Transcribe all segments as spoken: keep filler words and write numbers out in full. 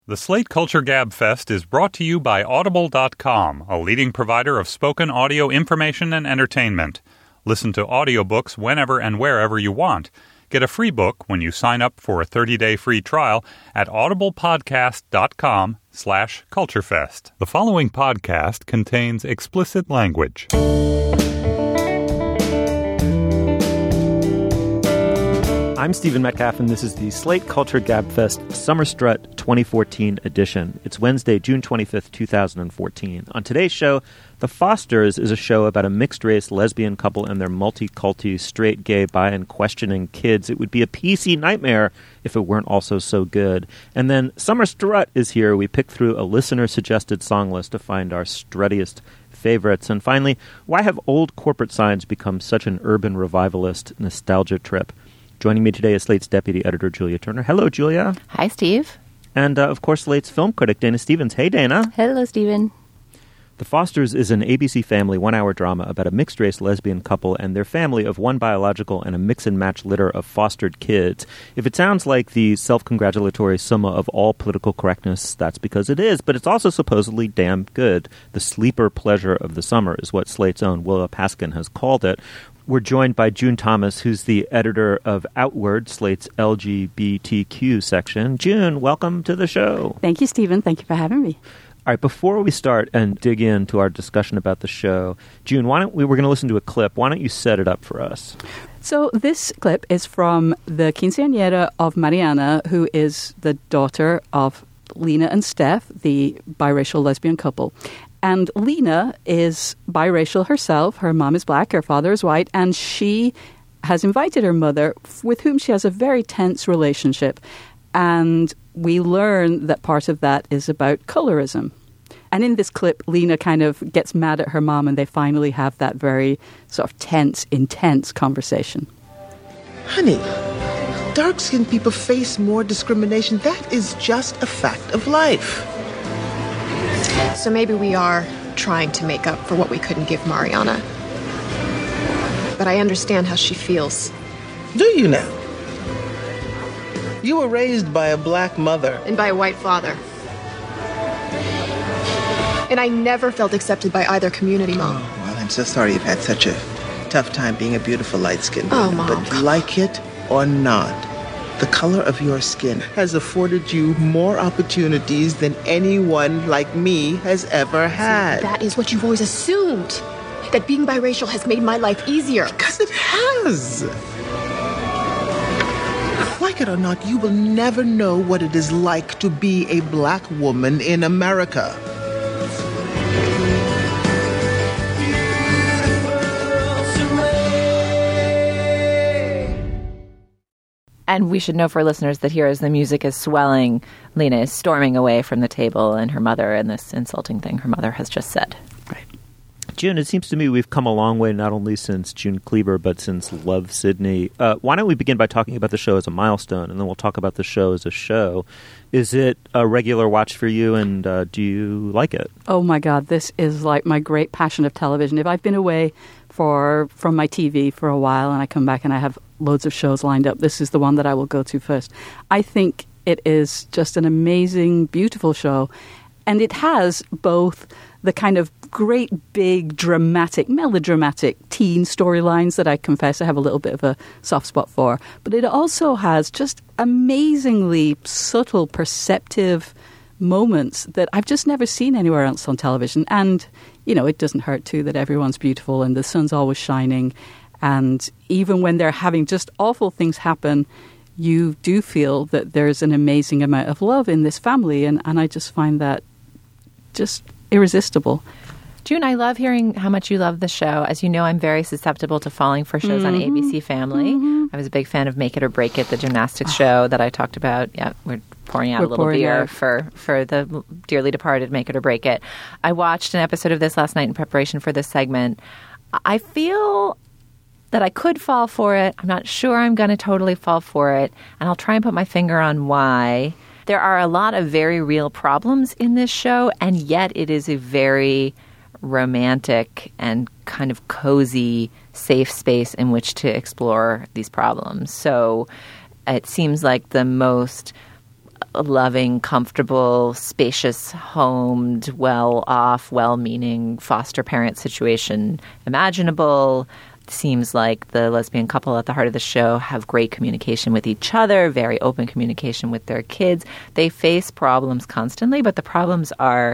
The Slate Culture Gab Fest is brought to you by Audible dot com, a leading provider of spoken audio information and entertainment. Listen to audiobooks whenever and wherever you want. Get a free book when you sign up for a thirty-day free trial at audiblepodcast.com slash culturefest. The following podcast contains explicit language. I'm Stephen Metcalf, and this is the Slate Culture Gabfest Summer Strut twenty fourteen edition. It's Wednesday, June twenty-fifth, twenty fourteen. On today's show, The Fosters is a show about a mixed-race lesbian couple and their multi-culti, straight, gay, bi, and questioning kids. It would be a P C nightmare if it weren't also so good. And then Summer Strut is here. We pick through a listener-suggested song list to find our struttiest favorites. And finally, why have old corporate signs become such an urban revivalist nostalgia trip? Joining me today is Slate's deputy editor, Julia Turner. Hello, Julia. Hi, Steve. And, uh, of course, Slate's film critic, Dana Stevens. Hey, Dana. Hello, Stephen. The Fosters is an A B C Family one-hour drama about a mixed-race lesbian couple and their family of one biological and a mix-and-match litter of fostered kids. If it sounds like the self-congratulatory summa of all political correctness, that's because it is, but it's also supposedly damn good. The sleeper pleasure of the summer is what Slate's own Willa Paskin has called it. We're joined by June Thomas, who's the editor of Outward, Slate's L G B T Q section. June, welcome to the show. Thank you, Stephen. Thank you for having me. All right, before we start and dig into our discussion about the show, June, why don't we, we're going to listen to a clip. Why don't you set it up for us? So this clip is from the quinceañera of Mariana, who is the daughter of Lena and Steph, the biracial lesbian couple. And Lena is biracial herself. Her mom is black, her father is white, and she has invited her mother, with whom she has a very tense relationship. And we learn that part of that is about colorism. And in this clip, Lena kind of gets mad at her mom, and they finally have that very sort of tense, intense conversation. Honey, dark-skinned people face more discrimination. That is just a fact of life. So maybe we are trying to make up for what we couldn't give Mariana. But I understand how she feels. Do you now? You were raised by a black mother. And by a white father. And I never felt accepted by either community, Mom. Oh, well, I'm so sorry you've had such a tough time being a beautiful light-skinned woman. Oh, Mom. But like it or not, the color of your skin has afforded you more opportunities than anyone like me has ever had. See, that is what you've always assumed. That being biracial has made my life easier. Because it has. Like it or not, you will never know what it is like to be a black woman in America. And we should know for listeners that here, as the music is swelling, Lena is storming away from the table and her mother and this insulting thing her mother has just said. Right. June, it seems to me we've come a long way, not only since June Cleaver, but since Love, Sydney. Uh, why don't we begin by talking about the show as a milestone, and then we'll talk about the show as a show. Is it a regular watch for you, and uh, do you like it? Oh, my God. This is like my great passion of television. If I've been away for from my T V for a while and I come back and I have loads of shows lined up, this is the one that I will go to first. I think it is just an amazing, beautiful show. And it has both the kind of great, big, dramatic, melodramatic teen storylines that I confess I have a little bit of a soft spot for. But it also has just amazingly subtle, perceptive moments that I've just never seen anywhere else on television. And, you know, it doesn't hurt, too, that everyone's beautiful and the sun's always shining. And even when they're having just awful things happen, you do feel that there's an amazing amount of love in this family. And, and I just find that just irresistible. June, I love hearing how much you love the show. As you know, I'm very susceptible to falling for shows mm-hmm. on A B C Family. Mm-hmm. I was a big fan of Make It or Break It, the gymnastics show that I talked about. Yeah, we're pouring out we're a little beer out. for for the dearly departed Make It or Break It. I watched an episode of this last night in preparation for this segment. I feel that I could fall for it. I'm not sure I'm going to totally fall for it, and I'll try and put my finger on why. There are a lot of very real problems in this show, and yet it is a very romantic and kind of cozy, safe space in which to explore these problems. So it seems like the most loving, comfortable, spacious, homed, well-off, well-meaning foster parent situation imaginable. Seems like the lesbian couple at the heart of the show have great communication with each other, very open communication with their kids. They face problems constantly, but the problems are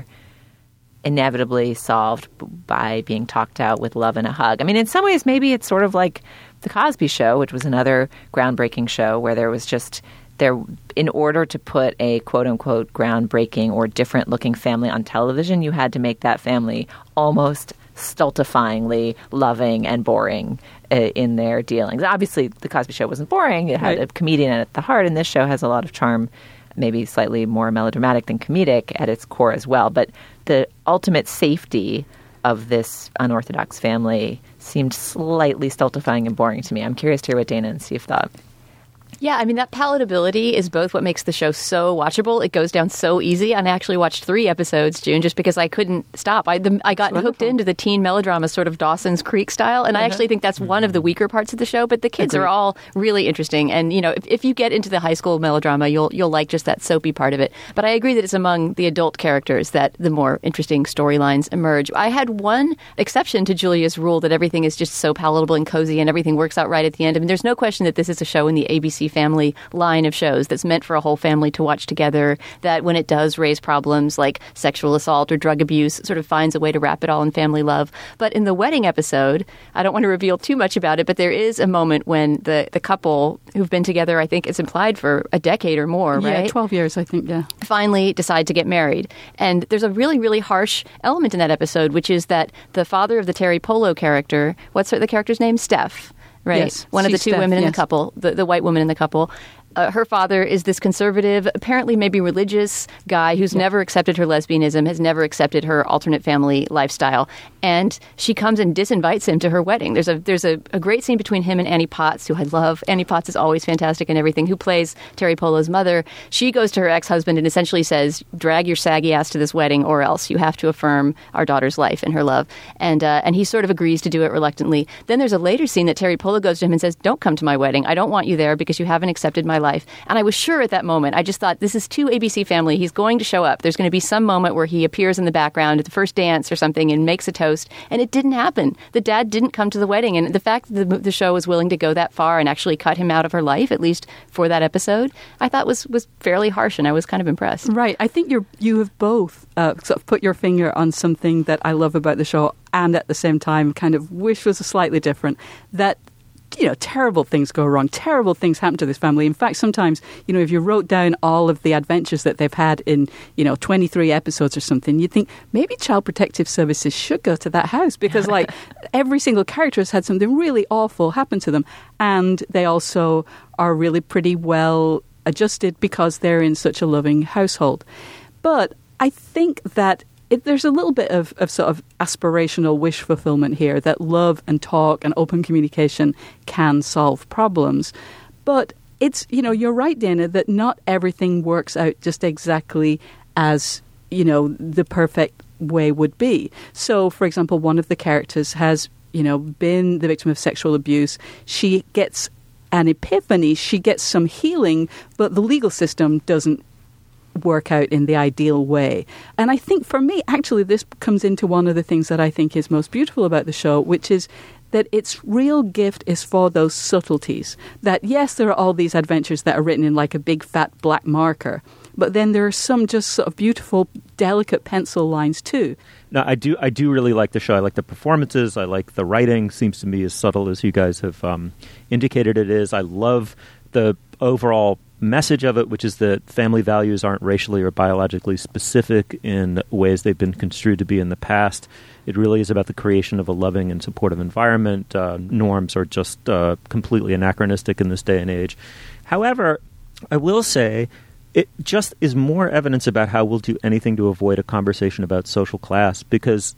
inevitably solved by being talked out with love and a hug. I mean, in some ways, maybe it's sort of like The Cosby Show, which was another groundbreaking show where there was just there, in order to put a quote-unquote groundbreaking or different-looking family on television, you had to make that family almost stultifyingly loving and boring uh, in their dealings. Obviously, The Cosby Show wasn't boring. It had right. a comedian at the heart, and this show has a lot of charm, maybe slightly more melodramatic than comedic at its core as well. But the ultimate safety of this unorthodox family seemed slightly stultifying and boring to me. I'm curious to hear what Dana and Steve thought. Yeah, I mean, that palatability is both what makes the show so watchable. It goes down so easy. And I actually watched three episodes, June, just because I couldn't stop. I, the, I got hooked into the teen melodrama sort of Dawson's Creek style. And uh-huh. I actually think that's one of the weaker parts of the show. But the kids Agreed. Are all really interesting. And, you know, if, if you get into the high school melodrama, you'll you'll like just that soapy part of it. But I agree that it's among the adult characters that the more interesting storylines emerge. I had one exception to Julia's rule that everything is just so palatable and cozy and everything works out right at the end. I mean, there's no question that this is a show in the A B C Family line of shows that's meant for a whole family to watch together, that when it does raise problems like sexual assault or drug abuse, sort of finds a way to wrap it all in family love. But in the wedding episode, I don't want to reveal too much about it, but there is a moment when the, the couple who've been together, I think it's implied for a decade or more, right? Yeah, twelve years, I think, yeah. Finally decide to get married. And there's a really, really harsh element in that episode, which is that the father of the Terry Polo character, what's the character's name? Steph. Right. Yes, one of the two Steph, women yes. in the couple, the, the white woman in the couple. Uh, her father is this conservative, apparently maybe religious guy who's yeah. never accepted her lesbianism, has never accepted her alternate family lifestyle. And she comes and disinvites him to her wedding. There's a there's a, a great scene between him and Annie Potts, who I love. Annie Potts is always fantastic and everything, who plays Terry Polo's mother. She goes to her ex-husband and essentially says, drag your saggy ass to this wedding or else you have to affirm our daughter's life and her love. And uh, and he sort of agrees to do it reluctantly. Then there's a later scene that Terry Polo goes to him and says, don't come to my wedding. I don't want you there because you haven't accepted my life. And I was sure at that moment, I just thought, this is too A B C Family. He's going to show up. There's going to be some moment where he appears in the background at the first dance or something and makes a toast. And it didn't happen. The dad didn't come to the wedding. And the fact that the, the show was willing to go that far and actually cut him out of her life, at least for that episode, I thought was, was fairly harsh. And I was kind of impressed. Right. I think you're, you have both uh, sort of put your finger on something that I love about the show and at the same time kind of wish was slightly different. That you know, terrible things go wrong. Terrible things happen to this family. In fact, sometimes, you know, if you wrote down all of the adventures that they've had in, you know, twenty-three episodes or something, you'd think maybe Child Protective Services should go to that house because, like, every single character has had something really awful happen to them. And they also are really pretty well adjusted because they're in such a loving household. But I think that It, there's a little bit of, of sort of aspirational wish fulfillment here, that love and talk and open communication can solve problems. But it's, you know, you're right, Dana, that not everything works out just exactly as, you know, the perfect way would be. So, for example, one of the characters has, you know, been the victim of sexual abuse. She gets an epiphany. She gets some healing, but the legal system doesn't work out in the ideal way. And I think for me, actually, this comes into one of the things that I think is most beautiful about the show, which is that its real gift is for those subtleties. That, yes, there are all these adventures that are written in like a big fat black marker, but then there are some just sort of beautiful, delicate pencil lines too. No, I do I do really like the show. I like the performances. I like the writing. Seems to me as subtle as you guys have um, indicated it is. I love the overall message of it, which is that family values aren't racially or biologically specific in ways they've been construed to be in the past. It really is about the creation of a loving and supportive environment. Uh, norms are just uh, completely anachronistic in this day and age. However, I will say it just is more evidence about how we'll do anything to avoid a conversation about social class because,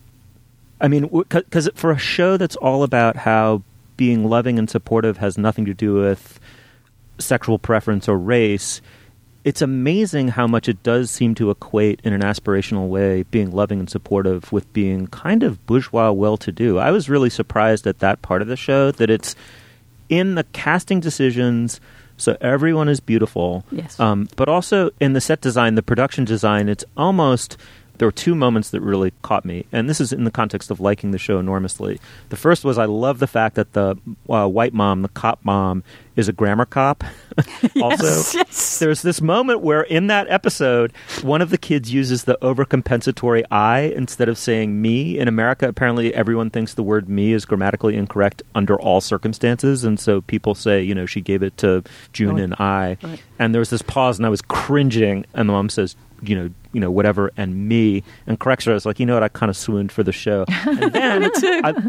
I mean, because for a show that's all about how being loving and supportive has nothing to do with sexual preference or race, it's amazing how much it does seem to equate in an aspirational way being loving and supportive with being kind of bourgeois well-to-do. I was really surprised at that part of the show, that it's in the casting decisions, So everyone is beautiful. Yes. Um, but also in the set design, the production design, it's almost... There were two moments that really caught me, and this is in the context of liking the show enormously. The first was I love the fact that the uh, white mom, the cop mom, is a grammar cop. Also, yes, yes. There's this moment where in that episode, one of the kids uses the overcompensatory I instead of saying me. In America, apparently everyone thinks the word me is grammatically incorrect under all circumstances, and so people say, you know, she gave it to June oh, and I. Right. And there was this pause, and I was cringing, and the mom says, you know, you know, whatever, and me, and corrects her. I was like, you know what, I kind of swooned for the show. And then, I,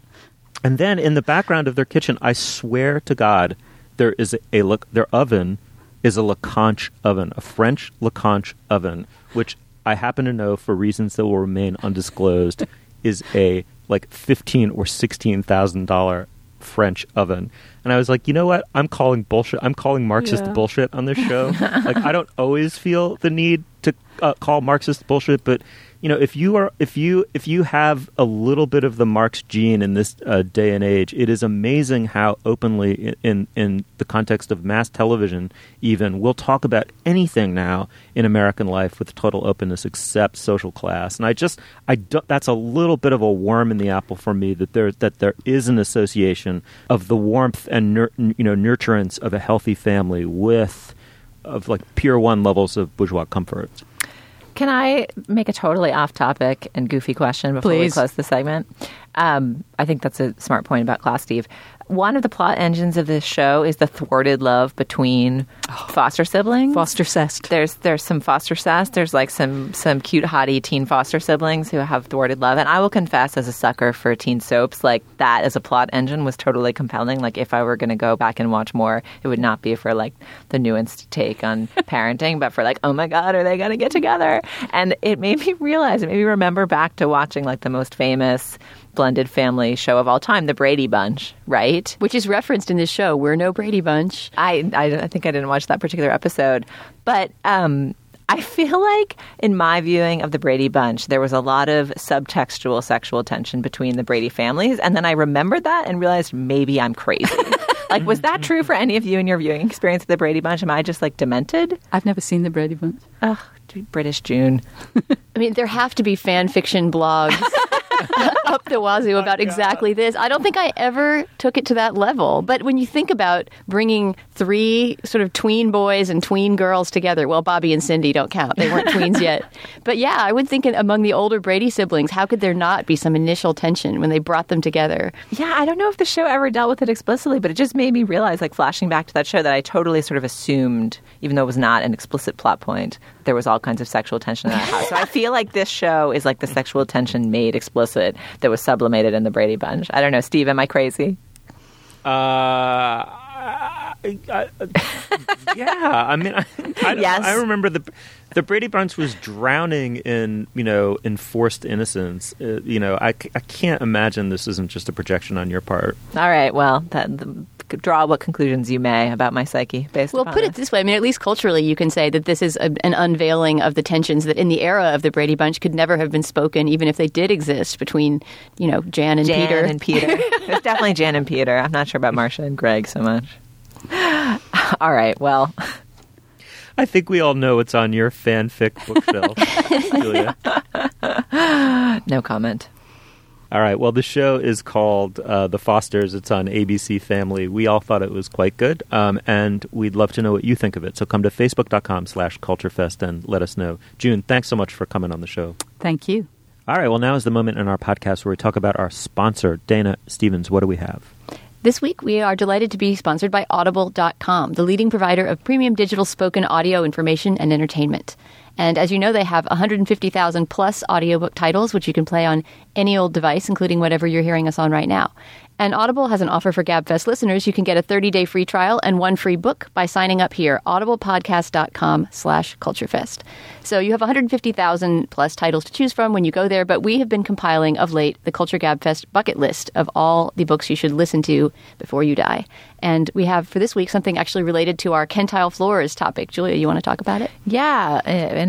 and then in the background of their kitchen, I swear to God, there is a, a their oven is a Lecanche oven, a French Lecanche oven, which I happen to know for reasons that will remain undisclosed, is a like fifteen or sixteen thousand dollar French oven. And I was like, you know what? I'm calling bullshit. I'm calling Marxist Yeah. bullshit on this show. Like, I don't always feel the need to uh, call Marxist bullshit, but you know, if you are, if you, if you have a little bit of the Marx gene in this uh, day and age, it is amazing how openly, in, in in the context of mass television, even we'll talk about anything now in American life with total openness, except social class. And I just, I don't, that's a little bit of a worm in the apple for me that there that there is an association of the warmth and nur- you know nurturance of a healthy family with of like pure one levels of bourgeois comfort. Can I make a totally off-topic and goofy question before Please. we close the segment? Um, I think that's a smart point about class, Steve. One of the plot engines of this show is the thwarted love between foster siblings. Foster cest. There's there's some foster cest. There's like some some cute hottie teen foster siblings who have thwarted love. And I will confess, as a sucker for teen soaps, like that as a plot engine was totally compelling. Like if I were going to go back and watch more, it would not be for like the nuanced take on parenting, but for like, oh my God, are they going to get together? And it made me realize, it made me remember back to watching like the most famous blended family show of all time, The Brady Bunch, right? Which is referenced in this show. We're no Brady Bunch. I, I, I think I didn't watch that particular episode, but um, I feel like in my viewing of The Brady Bunch, there was a lot of subtextual sexual tension between the Brady families, and then I remembered that and realized maybe I'm crazy. Like, was that true for any of you in your viewing experience of The Brady Bunch? Am I just like demented? I've never seen the Brady Bunch. Ugh, British June. I mean, there have to be fan fiction blogs up the wazoo about exactly this. I don't think I ever took it to that level. But when you think about bringing three sort of tween boys and tween girls together, well, Bobby and Cindy don't count. They weren't tweens yet. But yeah, I would think among the older Brady siblings, how could there not be some initial tension when they brought them together? Yeah, I don't know if the show ever dealt with it explicitly, but it just made me realize, like flashing back to that show, that I totally sort of assumed, even though it was not an explicit plot point, there was all kinds of sexual tension in that house. So I feel like this show is like the sexual tension made explicit that was sublimated in The Brady Bunch. I don't know, Steve, am I crazy? Uh, I, I, yeah, I mean, I, I, Yes. I remember the the Brady Bunch was drowning in you know enforced innocence. Uh, you know, I, c- I can't imagine this isn't just a projection on your part. All right, well, that, the, draw what conclusions you may about my psyche based Well, upon put it this. this way. I mean, at least culturally, you can say that this is a, an unveiling of the tensions that in the era of the Brady Bunch could never have been spoken, even if they did exist between, you know, Jan and Jan Peter. and Peter. It's definitely Jan and Peter. I'm not sure about Marcia and Greg so much. All right, well... I think we all know what's on your fanfic bookshelf, Julia. No comment. All right. Well, the show is called uh, The Fosters. It's on A B C Family. We all thought it was quite good, um, and we'd love to know what you think of it. So come to facebook.com slash culturefest and let us know. June, thanks so much for coming on the show. Thank you. All right. Well, now is the moment in our podcast where we talk about our sponsor, Dana Stevens. What do we have? This week, we are delighted to be sponsored by Audible dot com, the leading provider of premium digital spoken audio information and entertainment. And as you know, they have one hundred fifty thousand plus audiobook titles, which you can play on any old device, including whatever you're hearing us on right now. And Audible has an offer for GabFest listeners. You can get a thirty-day free trial and one free book by signing up here, audiblepodcast.com slash culturefest. So you have one hundred fifty thousand plus titles to choose from when you go there, but we have been compiling of late the Culture Gabfest bucket list of all the books you should listen to before you die. And we have for this week something actually related to our Kentile floors topic. Julia, you want to talk about it? Yeah, in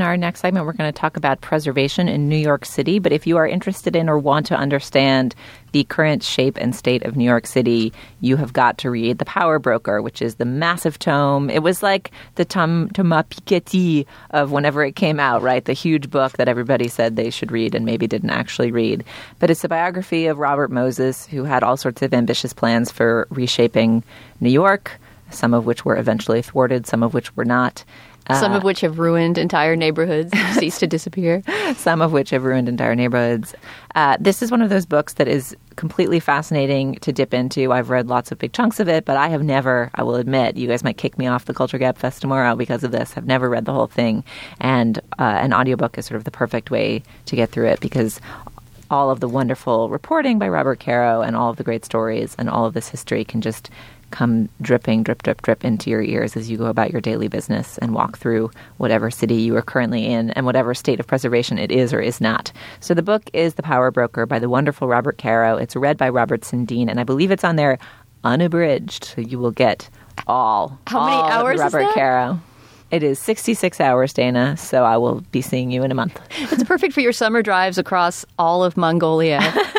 in our next segment, we're going to talk about preservation in New York City. But if you are interested in or want to understand the current shape and state of New York City, you have got to read The Power Broker, which is the massive tome. It was like the Tom, Thomas Piketty of whenever it came out, right? The huge book that everybody said they should read and maybe didn't actually read. But it's a biography of Robert Moses, who had all sorts of ambitious plans for reshaping New York, some of which were eventually thwarted, some of which were not. Some uh, of which have ruined entire neighborhoods, ceased to disappear. Some of which have ruined entire neighborhoods. Uh, this is one of those books that is completely fascinating to dip into. I've read lots of big chunks of it, but I have never, I will admit, you guys might kick me off the Culture Gab Fest tomorrow because of this. I've never read the whole thing. And uh, an audiobook is sort of the perfect way to get through it because all of the wonderful reporting by Robert Caro and all of the great stories and all of this history can just come dripping, drip, drip, drip into your ears as you go about your daily business and walk through whatever city you are currently in and whatever state of preservation it is or is not. So the book is The Power Broker by the wonderful Robert Caro. It's read by Robert Sundin, and I believe it's on there unabridged, so you will get all, How all many hours of Robert is that? Caro. It is sixty-six hours, Dana, so I will be seeing you in a month. It's perfect for your summer drives across all of Mongolia.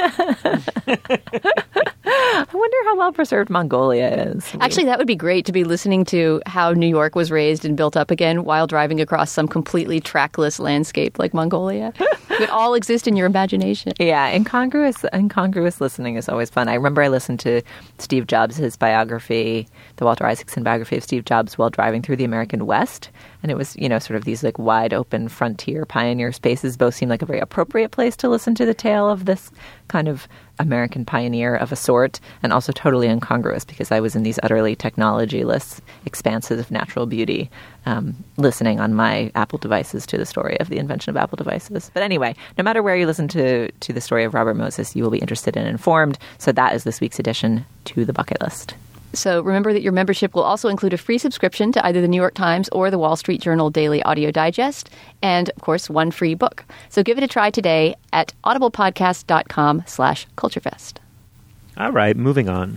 I wonder how well preserved Mongolia is. Actually, that would be great to be listening to how New York was raised and built up again while driving across some completely trackless landscape like Mongolia. It would all exist in your imagination. Yeah, incongruous incongruous listening is always fun. I remember I listened to Steve Jobs' his biography, the Walter Isaacson biography of Steve Jobs, while driving through the American West. And it was, you know, sort of these like wide open frontier pioneer spaces both seemed like a very appropriate place to listen to the tale of this kind of American pioneer of a sort, and also totally incongruous because I was in these utterly technology-less expanses of natural beauty, um, listening on my Apple devices to the story of the invention of Apple devices. But anyway, no matter where you listen to, to the story of Robert Moses, you will be interested and informed. So that is this week's addition to the bucket list. So remember that your membership will also include a free subscription to either the New York Times or the Wall Street Journal Daily Audio Digest, and, of course, one free book. So give it a try today at audiblepodcast.com slash culturefest. All right, moving on.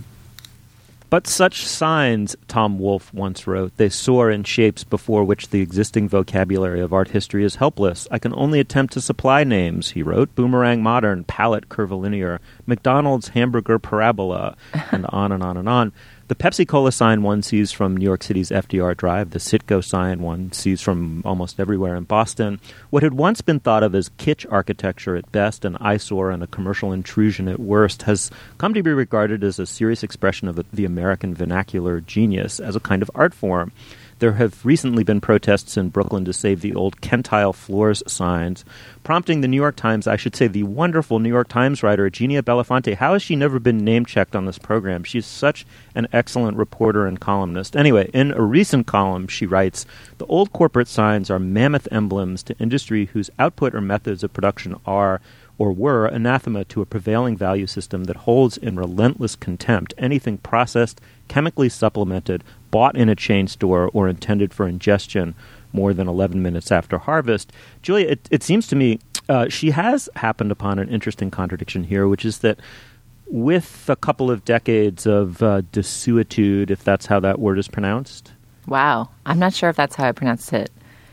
But such signs, Tom Wolfe once wrote, they soar in shapes before which the existing vocabulary of art history is helpless. I can only attempt to supply names, he wrote. Boomerang modern, palette curvilinear, McDonald's hamburger parabola, and on and on and on. The Pepsi-Cola sign one sees from New York City's F D R Drive, the Citgo sign one sees from almost everywhere in Boston. What had once been thought of as kitsch architecture at best, an eyesore and a commercial intrusion at worst, has come to be regarded as a serious expression of the American vernacular genius as a kind of art form. There have recently been protests in Brooklyn to save the old Kentile floors signs, prompting the New York Times, I should say the wonderful New York Times writer, Genia Belafonte. How has she never been name-checked on this program? She's such an excellent reporter and columnist. Anyway, in a recent column, she writes, the old corporate signs are mammoth emblems to industry whose output or methods of production are or were anathema to a prevailing value system that holds in relentless contempt anything processed, chemically supplemented, bought in a chain store, or intended for ingestion more than eleven minutes after harvest. Julia, it, it seems to me uh, she has happened upon an interesting contradiction here, which is that with a couple of decades of uh, desuetude, if that's how that word is pronounced. Wow. I'm not sure if that's how I pronounced it.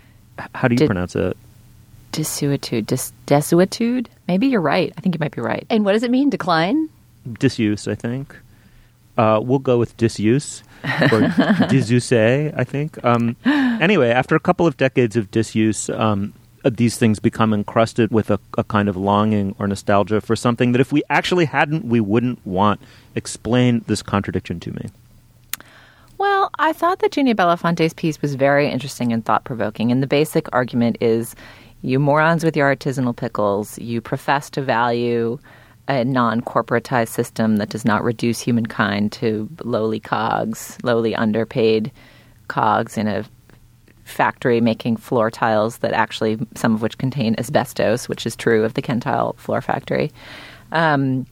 How do you Did- pronounce it? Desuetude. Dis- desuetude? Maybe you're right. I think you might be right. And what does it mean? Decline? Disuse, I think. Uh, we'll go with disuse or disuse, I think. Um, anyway, after a couple of decades of disuse, um, uh, these things become encrusted with a, a kind of longing or nostalgia for something that if we actually hadn't, we wouldn't want. Explain this contradiction to me. Well, I thought that Genia Belafonte's piece was very interesting and thought-provoking. And the basic argument is, you morons with your artisanal pickles, you profess to value a non-corporatized system that does not reduce humankind to lowly cogs, lowly underpaid cogs in a factory making floor tiles that actually, some of which contain asbestos, which is true of the Kentile floor factory. Um,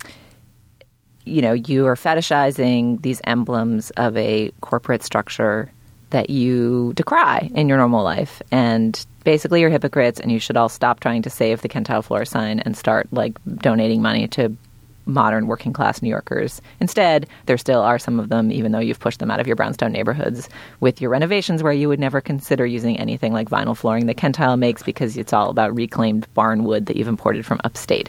you know, you are fetishizing these emblems of a corporate structure that you decry in your normal life. And basically you're hypocrites, and you should all stop trying to save the Kentile floor sign and start like donating money to modern working class New Yorkers. Instead, there still are some of them, even though you've pushed them out of your brownstone neighborhoods with your renovations, where you would never consider using anything like vinyl flooring that Kentile makes because it's all about reclaimed barn wood that you've imported from upstate.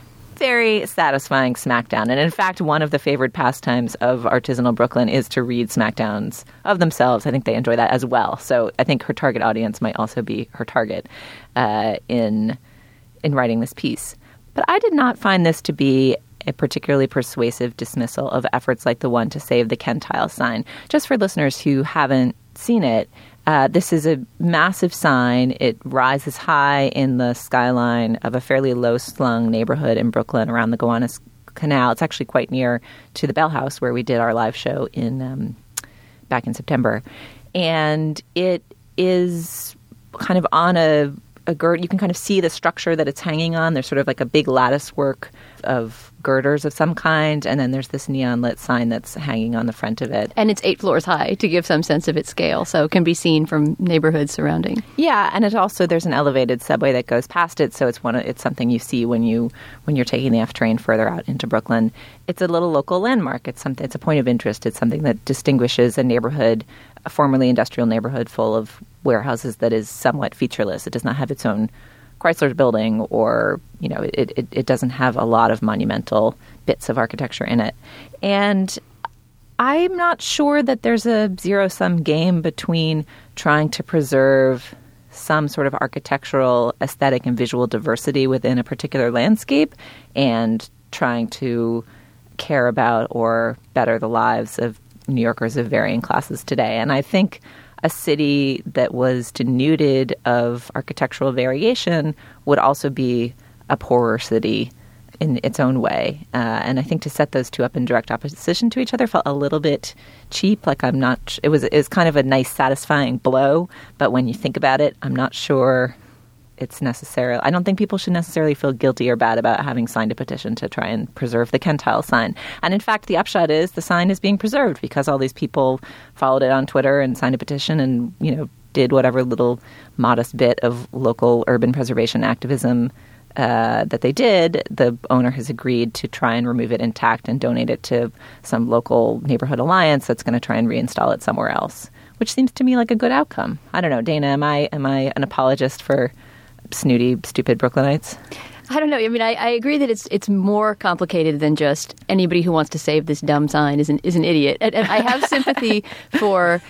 Very satisfying smackdown. And in fact, one of the favored pastimes of artisanal Brooklyn is to read smackdowns of themselves. I think they enjoy that as well. So I think her target audience might also be her target uh, in in writing this piece. But I did not find this to be a particularly persuasive dismissal of efforts like the one to save the Kentile sign. Just for listeners who haven't seen it, uh, this is a massive sign. It rises high in the skyline of a fairly low-slung neighborhood in Brooklyn around the Gowanus Canal. It's actually quite near to the Bell House, where we did our live show in um, back in September. And it is kind of on a, a gird. You can kind of see the structure that it's hanging on. There's sort of like a big lattice work of girders of some kind, and then there's this neon lit sign that's hanging on the front of it. And it's eight floors high to give some sense of its scale, so it can be seen from neighborhoods surrounding. Yeah, and it also, there's an elevated subway that goes past it, so it's one of, it's something you see when you when you're taking the F train further out into Brooklyn. It's a little local landmark. It's something. It's a point of interest. It's something that distinguishes a neighborhood, a formerly industrial neighborhood full of warehouses, that is somewhat featureless. It does not have its own Chrysler building, or, you know, it, it, it doesn't have a lot of monumental bits of architecture in it. And I'm not sure that there's a zero-sum game between trying to preserve some sort of architectural, aesthetic, and visual diversity within a particular landscape and trying to care about or better the lives of New Yorkers of varying classes today. And I think a city that was denuded of architectural variation would also be a poorer city in its own way. Uh, and I think to set those two up in direct opposition to each other felt a little bit cheap. Like I'm not, it was, it was kind of a nice, satisfying blow. But when you think about it, I'm not sure it's necessarily, I don't think people should necessarily feel guilty or bad about having signed a petition to try and preserve the Kentile sign. And in fact, the upshot is the sign is being preserved because all these people followed it on Twitter and signed a petition and, you know, did whatever little modest bit of local urban preservation activism uh, that they did. The owner has agreed to try and remove it intact and donate it to some local neighborhood alliance that's going to try and reinstall it somewhere else, which seems to me like a good outcome. I don't know, Dana, am I am I an apologist for snooty, stupid Brooklynites? I don't know. I mean, I, I agree that it's it's more complicated than just anybody who wants to save this dumb sign is an is an idiot. And, and I have sympathy for,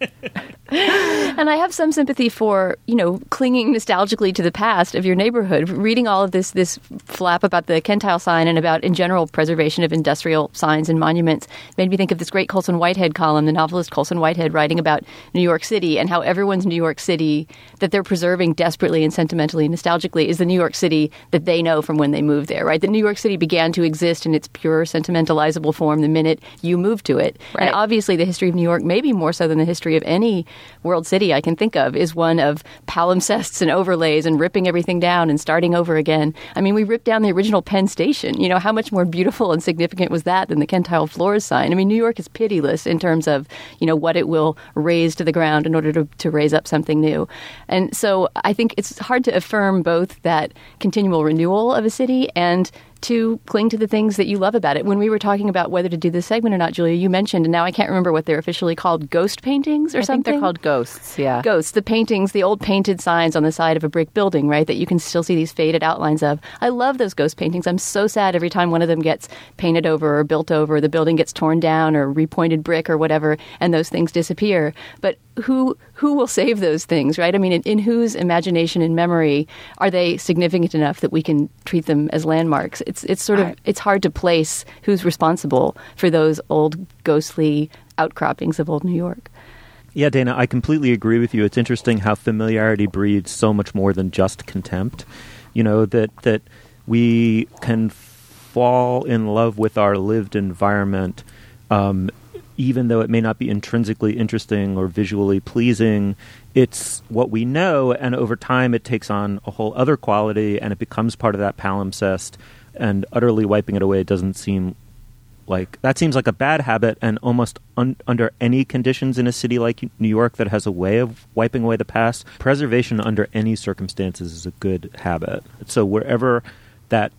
and I have some sympathy for, you know, clinging nostalgically to the past of your neighborhood. Reading all of this this flap about the Kentile sign and about, in general, preservation of industrial signs and monuments made me think of this great Colson Whitehead column, the novelist Colson Whitehead, writing about New York City and how everyone's New York City that they're preserving desperately and sentimentally, nostalgically, is the New York City that they know from when they moved there, right? That New York City began to exist in its pure sentimentalizable form the minute you moved to it. Right. And obviously the history of New York, maybe more so than the history of any world city I can think of, is one of palimpsests and overlays and ripping everything down and starting over again. I mean, we ripped down the original Penn Station. You know, how much more beautiful and significant was that than the Kentile Floors sign? I mean, New York is pitiless in terms of, you know, what it will raise to the ground in order to, to raise up something new. And so I think it's hard to affirm both that continual renewal of a city and to cling to the things that you love about it. When we were talking about whether to do this segment or not, Julia, you mentioned, and now I can't remember what they're officially called, ghost paintings or I something? I think they're called ghosts, yeah. Ghosts, the paintings, the old painted signs on the side of a brick building, right, that you can still see these faded outlines of. I love those ghost paintings. I'm so sad every time one of them gets painted over or built over, the building gets torn down or repointed brick or whatever, and those things disappear. But who who will save those things, right? I mean, in, in whose imagination and memory are they significant enough that we can treat them as landmarks? It's it's sort of, it's hard to place who's responsible for those old ghostly outcroppings of old New York. Yeah, Dana, I completely agree with you. It's interesting how familiarity breeds so much more than just contempt. You know, that that we can fall in love with our lived environment um even though it may not be intrinsically interesting or visually pleasing. It's what we know, and over time it takes on a whole other quality, and it becomes part of that palimpsest, and utterly wiping it away doesn't seem like... That seems like a bad habit, and almost un- under any conditions in a city like New York that has a way of wiping away the past, preservation under any circumstances is a good habit. So wherever that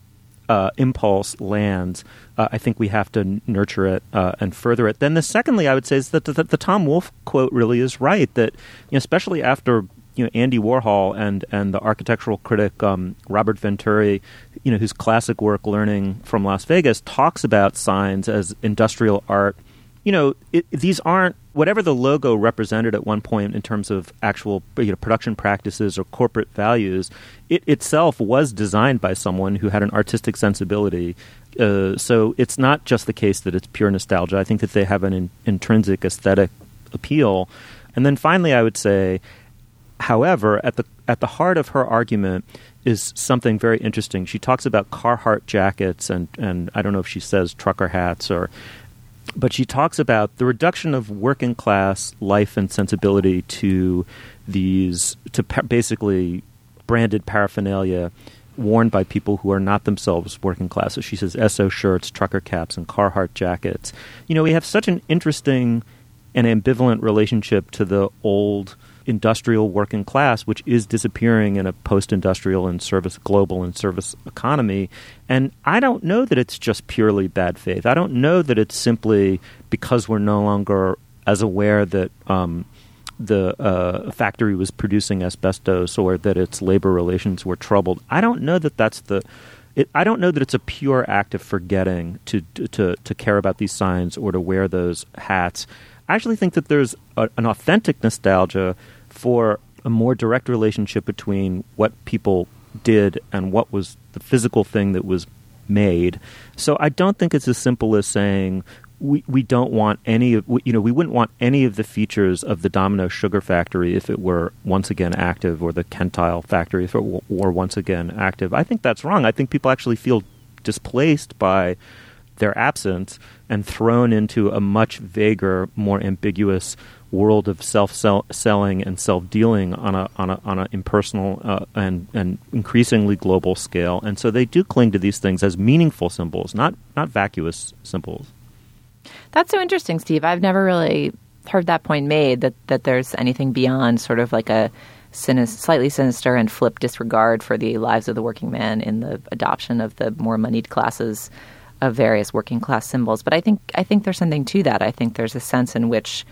uh, impulse lands, uh, I think we have to n- nurture it uh, and further it. Then the secondly, I would say is that the, the, the Tom Wolfe quote really is right, that you know, especially after you know Andy Warhol and, and the architectural critic um, Robert Venturi, you know, whose classic work Learning from Las Vegas talks about signs as industrial art. You know, it, these aren't, whatever the logo represented at one point in terms of actual you know, production practices or corporate values, it itself was designed by someone who had an artistic sensibility. Uh, so it's not just the case that it's pure nostalgia. I think that they have an in, intrinsic aesthetic appeal. And then finally, I would say, however, at the at the heart of her argument is something very interesting. She talks about Carhartt jackets and, and I don't know if she says trucker hats or... But she talks about the reduction of working class life and sensibility to these, to pa- basically branded paraphernalia worn by people who are not themselves working class. So she says S O shirts, trucker caps, and Carhartt jackets. You know, we have such an interesting and ambivalent relationship to the old industrial working class, which is disappearing in a post-industrial and service global and service economy. And I don't know that it's just purely bad faith. I don't know that it's simply because we're no longer as aware that um, the uh, factory was producing asbestos or that its labor relations were troubled. I don't know that that's the It, I don't know that it's a pure act of forgetting to, to to care about these signs or to wear those hats. I actually think that there's a, an authentic nostalgia for a more direct relationship between what people did and what was the physical thing that was made. So I don't think it's as simple as saying we, we don't want any of, you know, we wouldn't want any of the features of the Domino Sugar Factory if it were once again active, or the Kentile Factory if it w- were once again active. I think that's wrong. I think people actually feel displaced by their absence and thrown into a much vaguer, more ambiguous world of self-selling and self-dealing on a on a on an impersonal uh, and and increasingly global scale. And so they do cling to these things as meaningful symbols, not not vacuous symbols. That's so interesting, Steve. I've never really heard that point made, that that there's anything beyond sort of like a sinis- slightly sinister and flip disregard for the lives of the working man in the adoption of the more moneyed classes of various working class symbols. But I think I think there's something to that. I think there's a sense in which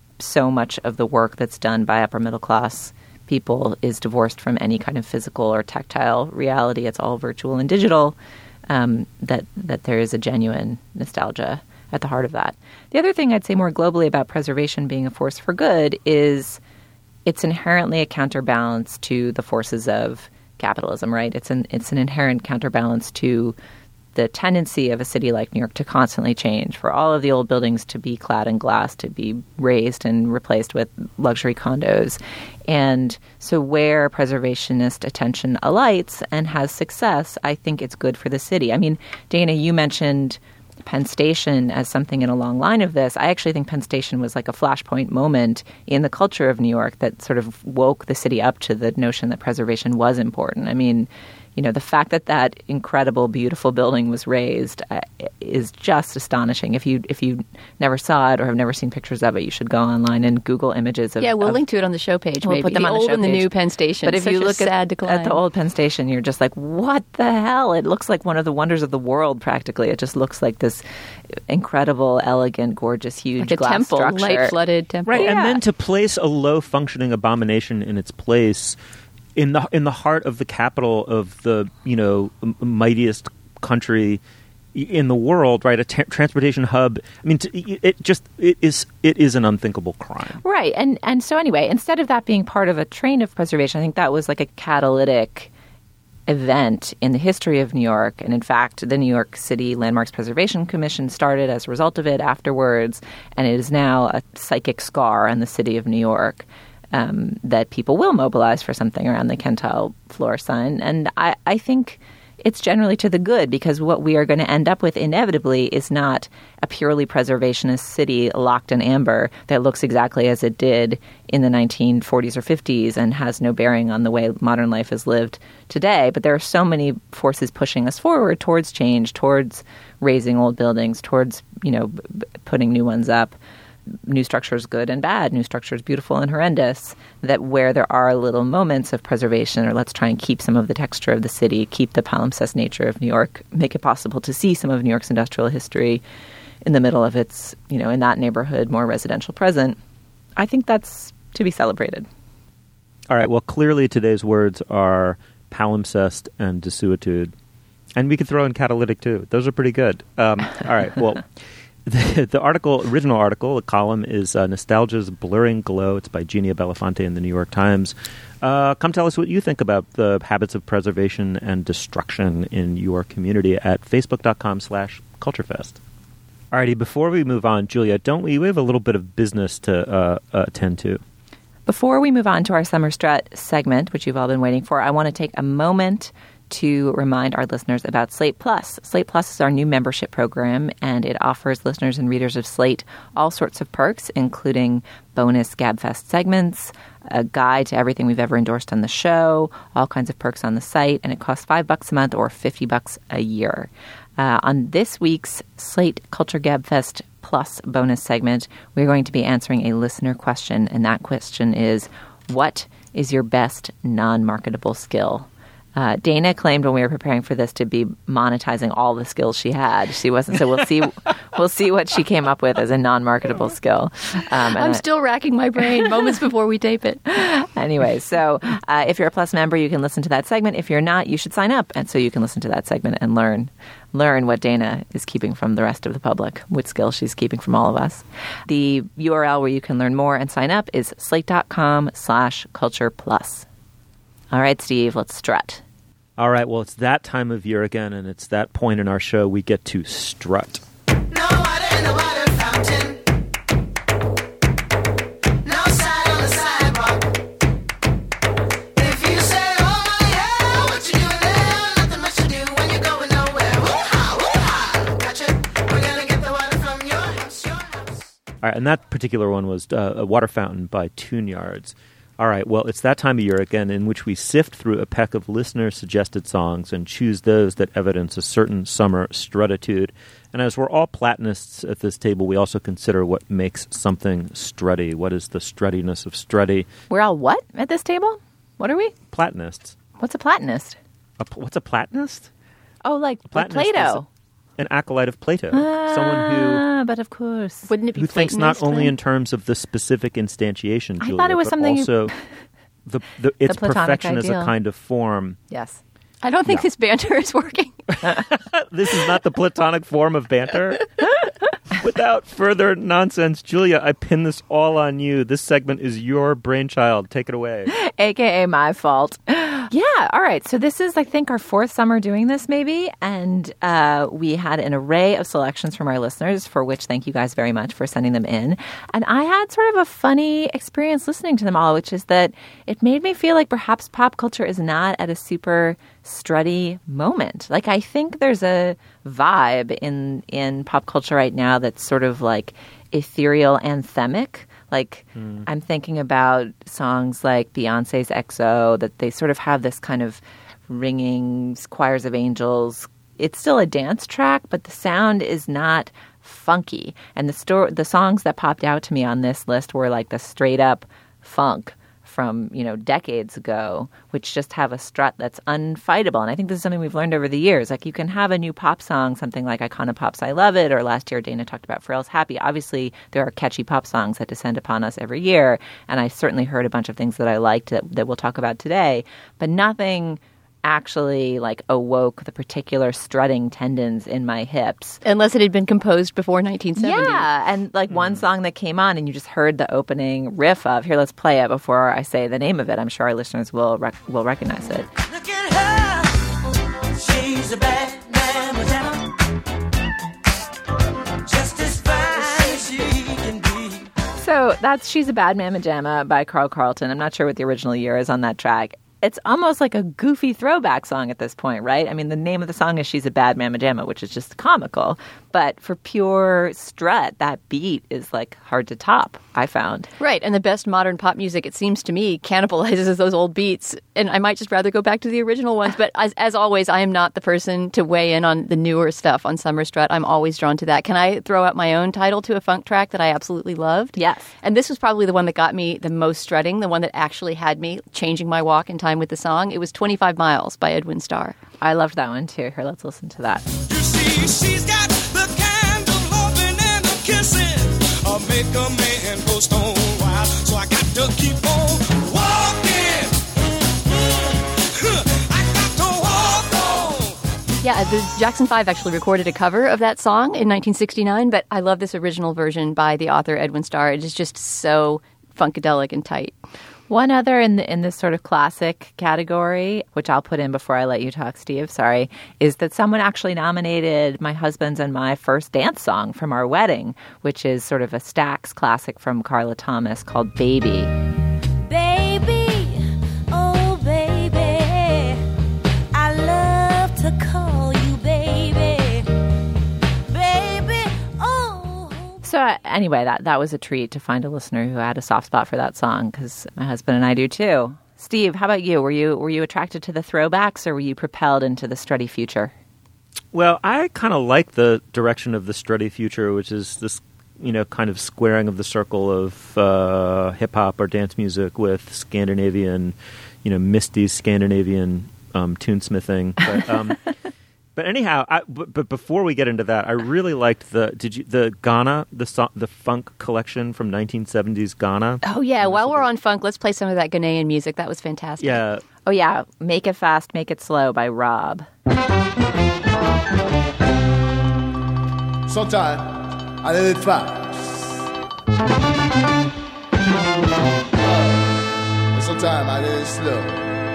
so much of the work that's done by upper middle class people is divorced from any kind of physical or tactile reality. It's all virtual and digital, um, that that there is a genuine nostalgia at the heart of that. The other thing I'd say more globally about preservation being a force for good is it's inherently a counterbalance to the forces of capitalism, right? It's an it's an inherent counterbalance to the tendency of a city like New York to constantly change, for all of the old buildings to be clad in glass, to be raised and replaced with luxury condos. And so where preservationist attention alights and has success, I think it's good for the city. I mean, Dana, you mentioned Penn Station as something in a long line of this. I actually think Penn Station was like a flashpoint moment in the culture of New York that sort of woke the city up to the notion that preservation was important. I mean, you know, the fact that that incredible, beautiful building was raised uh, is just astonishing. If you if you never saw it or have never seen pictures of it, you should go online and Google images of. Yeah, we'll of, link to it on the show page. We'll maybe put them the on the old show and the page. new Penn Station. But if Such you a look sad at, decline. at the old Penn Station, you're just like, what the hell? It looks like one of the wonders of the world. Practically, it just looks like this incredible, elegant, gorgeous, huge like a glass temple, structure. light flooded temple. Right, Yeah. and then to place a low-functioning abomination in its place in the in the heart of the capital of the you know m- mightiest country in the world, right? A t- transportation hub. I mean, t- it just it is it is an unthinkable crime, right? And and so anyway, instead of that being part of a train of preservation, I think that was like a catalytic event in the history of New York. And in fact, the New York City Landmarks Preservation Commission started as a result of it afterwards, and it is now a psychic scar on the city of New York. Um, that people will mobilize for something around the Kentile floor sign. And I, I think it's generally to the good, because what we are going to end up with inevitably is not a purely preservationist city locked in amber that looks exactly as it did in the nineteen forties or fifties and has no bearing on the way modern life is lived today. But there are so many forces pushing us forward towards change, towards raising old buildings, towards, you know, b- putting new ones up. new structure is good and bad, new structure is beautiful and horrendous, that where there are little moments of preservation, or let's try and keep some of the texture of the city, keep the palimpsest nature of New York, make it possible to see some of New York's industrial history in the middle of its, you know, in that neighborhood, more residential present, I think that's to be celebrated. All right. Well, clearly today's words are palimpsest and desuetude. And we could throw in catalytic, too. Those are pretty good. Um, all right. Well, the, the article, original article, the column is uh, Nostalgia's Blurring Glow. It's by Genia Belafonte in the New York Times. Uh, come tell us what you think about the habits of preservation and destruction in your community at facebook.com slash culturefest. Alrighty, before we move on, Julia, don't we, we have a little bit of business to uh, uh, attend to. Before we move on to our Summer Strut segment, which you've all been waiting for, I want to take a moment to remind our listeners about Slate Plus. Slate Plus is our new membership program, and it offers listeners and readers of Slate all sorts of perks, including bonus GabFest segments, a guide to everything we've ever endorsed on the show, all kinds of perks on the site, and it costs five bucks a month or fifty bucks a year. Uh, on this week's Slate Culture GabFest Plus bonus segment, we're going to be answering a listener question, and that question is, what is your best non-marketable skill? Uh, Dana claimed when we were preparing for this to be monetizing all the skills she had. She wasn't, so we'll see. We'll see what she came up with as a non-marketable skill. Um, I'm still racking my brain moments before we tape it. Anyway, so uh, if you're a Plus member, you can listen to that segment. If you're not, you should sign up, and so you can listen to that segment and learn learn what Dana is keeping from the rest of the public, what skills she's keeping from all of us. The U R L where you can learn more and sign up is slate.com slash culture plus. All right, Steve, let's strut. All right, well, it's that time of year again, and it's that point in our show we get to strut. No water in the water fountain. No side on the sidewalk. If you say, oh, yeah, what you doing there? Nothing much to do when you're going nowhere. Woo-ha, woo-ha. Gotcha. We're going to get the water from your house, your house. All right, and that particular one was uh, A Water Fountain by Tune Yards. All right, well, it's that time of year again in which we sift through a peck of listener-suggested songs and choose those that evidence a certain summer strutitude. And as we're all Platonists at this table, we also consider what makes something strutty. What is the struttiness of strutty? We're all what at this table? What are we? Platonists. What's a Platonist? A, what's a Platonist? Oh, like, like Platonist Plato. An acolyte of Plato. Ah, someone who... but of course. Wouldn't it be who thinks not Platonist, only then? in terms of the specific instantiation, I Julia, thought it was but something also the, the, its Platonic perfection as ideal. a kind of form. Yes. I don't think Yeah. this banter is working. This is not the Platonic form of banter. Without further nonsense, Julia, I pin this all on you. This segment is your brainchild. Take it away. A K A my fault. Yeah, all right. So this is, I think, our fourth summer doing this, maybe. And uh, we had an array of selections from our listeners, for which thank you guys very much for sending them in. And I had sort of a funny experience listening to them all, which is that it made me feel like perhaps pop culture is not at a super strutty moment. Like, I think there's a vibe in in pop culture right now that's sort of like ethereal, anthemic. Like, mm. I'm thinking about songs like Beyonce's X O, that they sort of have this kind of ringing choirs of angels. It's still a dance track, but the sound is not funky. And the sto- the songs that popped out to me on this list were like the straight up funk from, you know, decades ago, which just have a strut that's unfightable. And I think this is something we've learned over the years. Like, you can have a new pop song, something like Iconopop's I Love It, or last year Dana talked about Pharrell's Happy. Obviously, there are catchy pop songs that descend upon us every year, and I certainly heard a bunch of things that I liked that, that we'll talk about today, but nothing actually like awoke the particular strutting tendons in my hips. Unless it had been composed before nineteen seventy. Yeah, and like mm. one song that came on and you just heard the opening riff of, here, let's play it before I say the name of it. I'm sure our listeners will rec- will recognize it. Look at her. She's a bad mamma jamma. Just as fine as she can be. So that's She's a Bad Mamma Jamma by Carl Carlton. I'm not sure what the original year is on that track. it's almost like a goofy throwback song at this point, right? I mean, the name of the song is She's a Bad Mamma Jamma, which is just comical. But for pure strut, that beat is like hard to top, I found. Right, and the best modern pop music, it seems to me, cannibalizes those old beats. And I might just rather go back to the original ones. But as, as always, I am not the person to weigh in on the newer stuff on Summer Strut. I'm always drawn to that. Can I throw out my own title to a funk track that I absolutely loved? Yes. And this was probably the one that got me the most strutting, the one that actually had me changing my walk in time with the song. It was twenty-five miles by Edwin Starr. I loved that one too. Here, let's listen to that. You see, she's got the kind of loving and the kissing. I'll make a man go stone wild. So I got to keep on walking. I got to walk on. Yeah, the Jackson five actually recorded a cover of that song in nineteen sixty-nine, but I love this original version by the author Edwin Starr. It is just so funkadelic and tight. One other in the, in this sort of classic category, which I'll put in before I let you talk, Steve, sorry, is that someone actually nominated my husband's and my first dance song from our wedding, which is sort of a Stax classic from Carla Thomas called Baby. Baby, oh baby, I love to call you baby, baby, oh. So uh, anyway, that, that was a treat to find a listener who had a soft spot for that song, because my husband and I do too. Steve, how about you? Were you were you attracted to the throwbacks, or were you propelled into the strutty future? Well, I kind of like the direction of the strutty future, which is this, you know, kind of squaring of the circle of uh, hip-hop or dance music with Scandinavian, you know, misty Scandinavian um, tunesmithing. But, um, but anyhow, I, but, but before we get into that, I really liked the did you the Ghana the so, the funk collection from nineteen seventies Ghana. Oh, yeah. While we're on funk, let's play some of that Ghanaian music. That was fantastic. Yeah. Oh, yeah. Make It Fast, Make It Slow by Rob. Sometimes I live it fast. Uh, and sometimes I live it slow.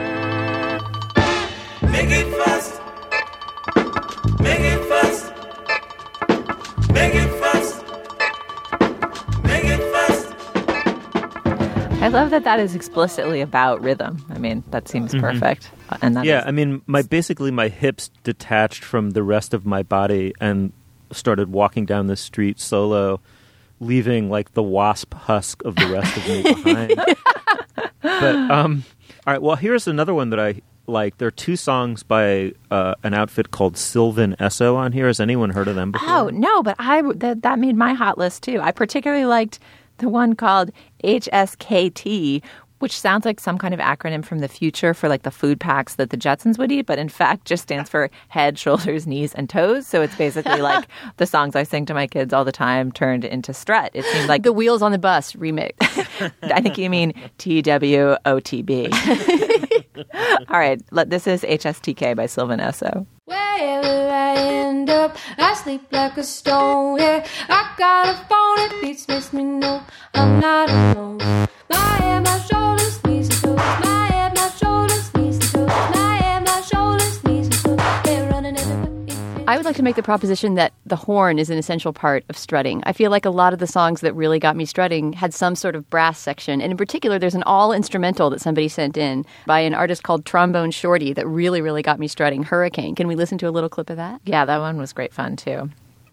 Make it fast. Make it fast. Make it fast. Make it fast. I love that that is explicitly about rhythm. I mean, that seems Mhm. perfect. And that yeah, is- I mean, my basically my hips detached from the rest of my body and started walking down the street solo, leaving like the wasp husk of the rest of me behind. But um, all right, well, here's another one that I like. There are two songs by uh, an outfit called Sylvan Esso on here. Has anyone heard of them before? Oh, no, but I that, that made my hot list too. I particularly liked the one called H S K T, which sounds like some kind of acronym from the future for like the food packs that the Jetsons would eat, but in fact just stands for head, shoulders, knees, and toes. So it's basically like the songs I sing to my kids all the time turned into strut. It seemed like The Wheels on the Bus remix. I think you mean T W O T B. All right, let, this is H S T K by Sylvan Esso. Wherever I end up, I sleep like a stone. Yeah, I got a phone, it beats, makes me know I'm not alone. My head, my shoulders, knees and toes. My head, my shoulders, knees and toes. My head, my shoulders, knees and toes. They're running everywhere. I would like to make the proposition that the horn is an essential part of strutting. I feel like a lot of the songs that really got me strutting had some sort of brass section. And in particular, there's an all-instrumental that somebody sent in by an artist called Trombone Shorty that really, really got me strutting, Hurricane. Can we listen to a little clip of that? Yeah, that one was great fun too.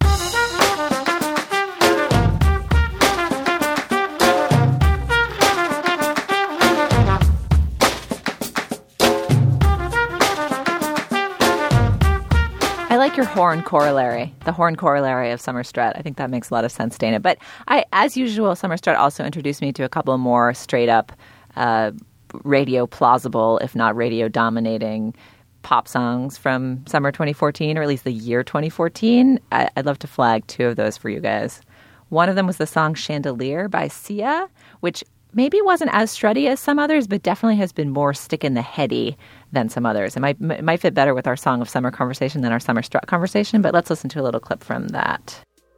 I like your horn corollary, the horn corollary of Summer Strut. I think that makes a lot of sense, Dana. But I, as usual, Summer Strut also introduced me to a couple more straight up uh, radio plausible, if not radio dominating pop songs from summer twenty fourteen, or at least the year twenty fourteen. I, I'd love to flag two of those for you guys. One of them was the song Chandelier by Sia, which maybe wasn't as strutty as some others, but definitely has been more stick in the heady than some others. It might, it might fit better with our Song of Summer conversation than our Summer Strut conversation, but let's listen to a little clip from that.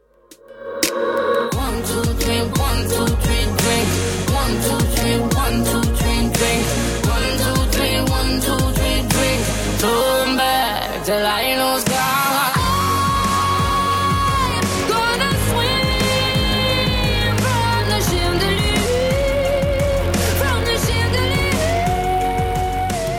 One, two, three, one, two, three, drink. One, two, three, one, two, three, drink. One, two, three, one, two, three, drink. Turn back till I know sky. Gonna swim from the chandelier, from the chandelier.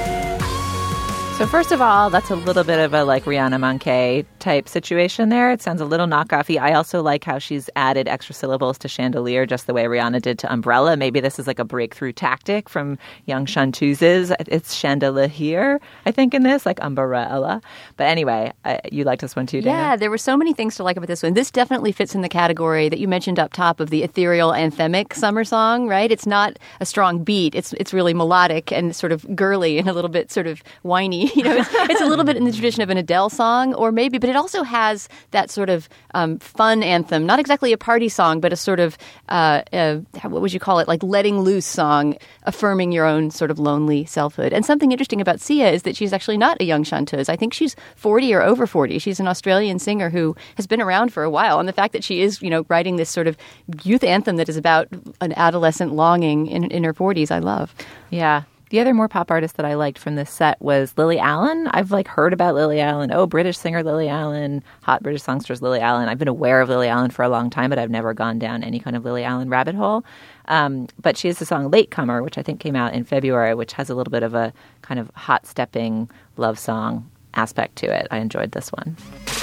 So first of all, that's a little bit of a like Rihanna Monkey type situation there. It sounds a little knockoffy. I also like how she's added extra syllables to chandelier, just the way Rihanna did to umbrella. Maybe this is like a breakthrough tactic from young chanteuses. It's chandelier, I think, in this, like umbrella. But anyway, uh, you liked this one too, Dana? Yeah, there were so many things to like about this one. This definitely fits in the category that you mentioned up top of the ethereal anthemic summer song, right? It's not a strong beat. It's it's really melodic and sort of girly and a little bit sort of whiny. You know, it's, it's a little bit in the tradition of an Adele song, or maybe, but it also has that sort of um, fun anthem, not exactly a party song, but a sort of, uh, uh, what would you call it, like letting loose song, affirming your own sort of lonely selfhood. And something interesting about Sia is that she's actually not a young chanteuse. I think she's forty or over forty. She's an Australian singer who has been around for a while. And the fact that she is, you know, writing this sort of youth anthem that is about an adolescent longing in, in her forties, I love. Yeah. The other more pop artist that I liked from this set was Lily Allen. I've like heard about Lily Allen. Oh, British singer Lily Allen, hot British songstress Lily Allen. I've been aware of Lily Allen for a long time, but I've never gone down any kind of Lily Allen rabbit hole. Um, but she has the song Latecomer, which I think came out in February, which has a little bit of a kind of hot-stepping love song aspect to it. I enjoyed this one.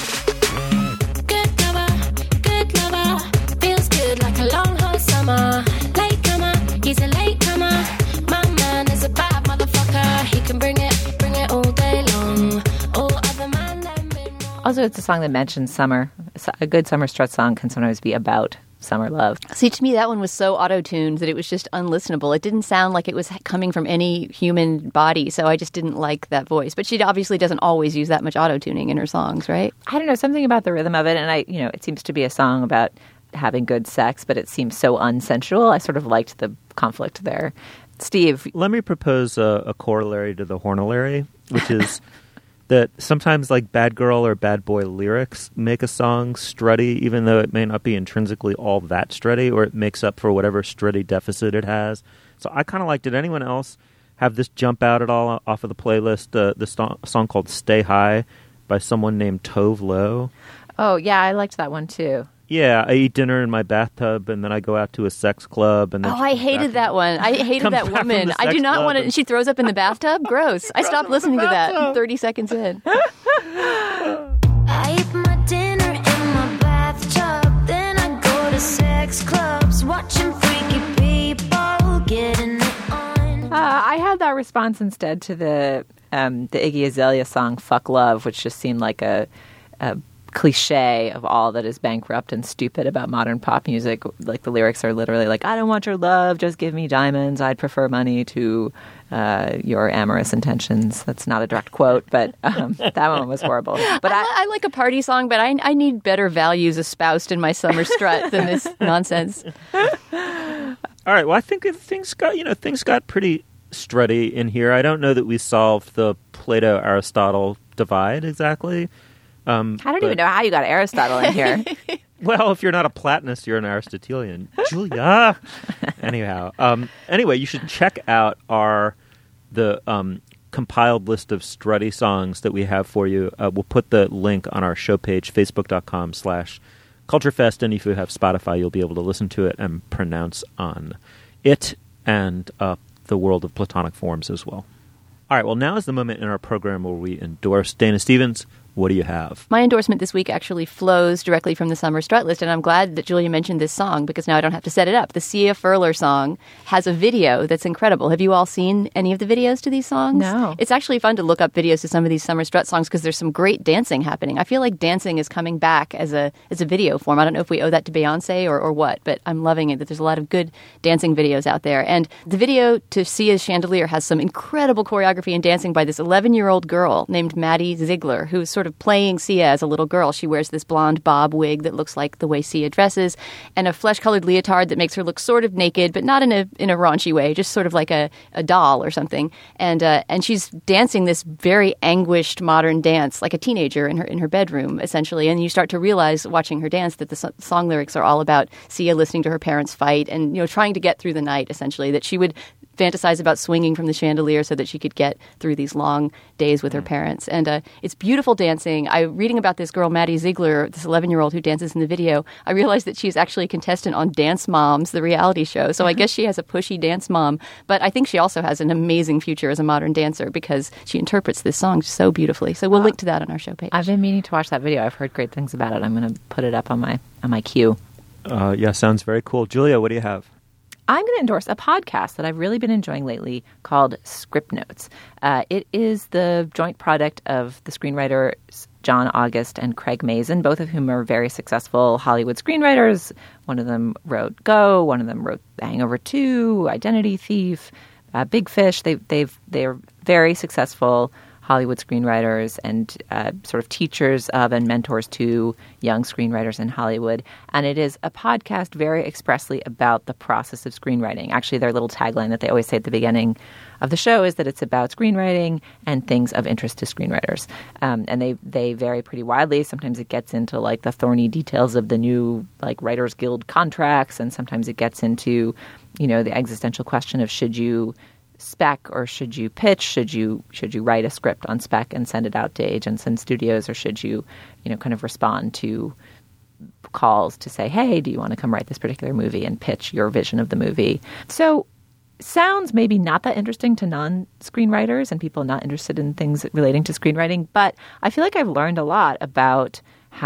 Good lover, good lover, feels good like a long hot summer. Latecomer, he's a latecomer. My man is a bad motherfucker. He can bring it, bring it all day long. All other man them been wrong. Also, it's a song that mentions summer. A good summer strut song can sometimes be about summer love. See, to me, that one was so auto-tuned that it was just unlistenable. It didn't sound like it was coming from any human body, so I just didn't like that voice. But she obviously doesn't always use that much auto-tuning in her songs, right? I don't know, something about the rhythm of it, and I, you know, it seems to be a song about having good sex, but it seems so unsensual. I sort of liked the conflict there. Steve. Let me propose a, a corollary to the hornillary, which is that sometimes like bad girl or bad boy lyrics make a song strutty, even though it may not be intrinsically all that strutty, or it makes up for whatever strutty deficit it has. So I kind of like, did anyone else have this jump out at all off of the playlist? Uh, the st- song called Stay High by someone named Tove Lo. Oh, yeah, I liked that one too. Yeah, I eat dinner in my bathtub, and then I go out to a sex club. And then oh, I hated that from, one. I hated that woman. I do not want to. And she throws up in the bathtub. Gross. I stopped listening to that thirty seconds in. I eat my dinner in my bathtub, then I go to sex clubs, watching freaky people getting it on. Uh, I had that response instead to the um, the Iggy Azalea song "Fuck Love," which just seemed like a, a cliche of all that is bankrupt and stupid about modern pop music. Like the lyrics are literally like, "I don't want your love, just give me diamonds. I'd prefer money to uh, your amorous intentions." That's not a direct quote, but um, that one was horrible. But I, I, I like a party song, but I, I need better values espoused in my summer strut than this nonsense. All right. Well, I think if things got, you know, things got pretty strutty in here. I don't know that we solved the Plato-Aristotle divide exactly. Um, I don't but, even know how you got Aristotle in here. Well, if you're not a Platonist, you're an Aristotelian. Julia. Anyhow, um, anyway, you should check out our the um, compiled list of strutty songs that we have for you. Uh, we'll put the link on our show page, facebook.com slash culturefest. And if you have Spotify, you'll be able to listen to it and pronounce on it and uh, the world of Platonic forms as well. All right, well, now is the moment in our program where we endorse Dana Stevens. What do you have? My endorsement this week actually flows directly from the Summer Strut list, and I'm glad that Julia mentioned this song because now I don't have to set it up. The Sia Furler song has a video that's incredible. Have you all seen any of the videos to these songs? No. It's actually fun to look up videos to some of these Summer Strut songs because there's some great dancing happening. I feel like dancing is coming back as a as a video form. I don't know if we owe that to Beyonce or, or what, but I'm loving it that there's a lot of good dancing videos out there. And the video to Sia's Chandelier has some incredible choreography and dancing by this eleven-year-old girl named Maddie Ziegler, who's sort of playing Sia as a little girl. She wears this blonde bob wig that looks like the way Sia dresses, and a flesh-colored leotard that makes her look sort of naked, but not in a in a raunchy way, just sort of like a, a doll or something. And uh, and she's dancing this very anguished modern dance, like a teenager in her in her bedroom, essentially. And you start to realize, watching her dance, that the so- song lyrics are all about Sia listening to her parents fight and, you know, trying to get through the night, essentially. That she would fantasize about swinging from the chandelier so that she could get through these long days with her parents. And uh, it's beautiful dancing. I reading about this girl, Maddie Ziegler, this eleven-year-old who dances in the video. I realized that she's actually a contestant on Dance Moms, the reality show. So I guess she has a pushy dance mom. But I think she also has an amazing future as a modern dancer because she interprets this song so beautifully. So we'll link to that on our show page. I've been meaning to watch that video. I've heard great things about it. I'm going to put it up on my on my queue. Uh, yeah, sounds very cool. Julia, what do you have? I'm going to endorse a podcast that I've really been enjoying lately called Script Notes. Uh, it is the joint product of the screenwriters John August and Craig Mazin, both of whom are very successful Hollywood screenwriters. One of them wrote Go, one of them wrote The Hangover two, Identity Thief, uh, Big Fish. They, they've, they're very successful Hollywood screenwriters and uh, sort of teachers of and mentors to young screenwriters in Hollywood. And it is a podcast very expressly about the process of screenwriting. Actually, their little tagline that they always say at the beginning of the show is that it's about screenwriting and things of interest to screenwriters. Um, and they, they vary pretty widely. Sometimes it gets into like the thorny details of the new like Writers Guild contracts. And sometimes it gets into, you know, the existential question of should you spec or should you pitch? Should you should you write a script on spec and send it out to agents and studios, or should you, you know, kind of respond to calls to say, hey, do you want to come write this particular movie and pitch your vision of the movie? So sounds maybe not that interesting to non-screenwriters and people not interested in things relating to screenwriting, but I feel like I've learned a lot about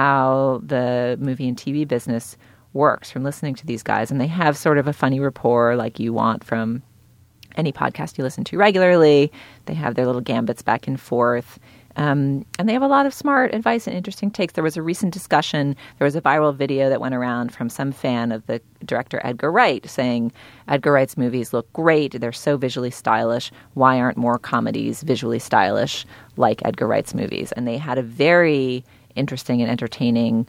how the movie and T V business works from listening to these guys. And they have sort of a funny rapport like you want from any podcast you listen to regularly. They have their little gambits back and forth. Um, and they have a lot of smart advice and interesting takes. There was a recent discussion, there was a viral video that went around from some fan of the director Edgar Wright saying, Edgar Wright's movies look great, they're so visually stylish, why aren't more comedies visually stylish like Edgar Wright's movies? And they had a very interesting and entertaining